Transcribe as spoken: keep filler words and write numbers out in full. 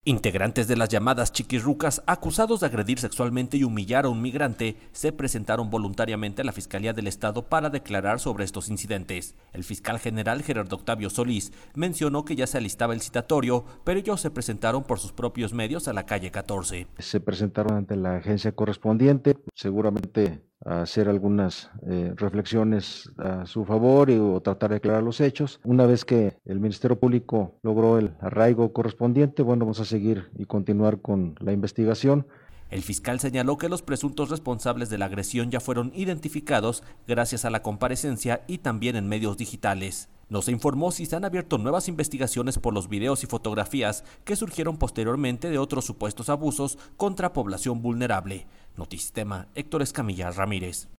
Integrantes de las llamadas chiquirrucas, acusados de agredir sexualmente y humillar a un migrante, se presentaron voluntariamente a la Fiscalía del Estado para declarar sobre estos incidentes. El fiscal general Gerardo Octavio Solís mencionó que ya se alistaba el citatorio, pero ellos se presentaron por sus propios medios a la calle catorce. Se presentaron ante la agencia correspondiente, seguramente a hacer algunas eh, reflexiones a su favor y, o tratar de aclarar los hechos. Una vez que el Ministerio Público logró el arraigo correspondiente, bueno, vamos a seguir y continuar con la investigación. El fiscal señaló que los presuntos responsables de la agresión ya fueron identificados gracias a la comparecencia y también en medios digitales. No se informó si se han abierto nuevas investigaciones por los videos y fotografías que surgieron posteriormente de otros supuestos abusos contra población vulnerable. Notisistema, Héctor Escamilla Ramírez.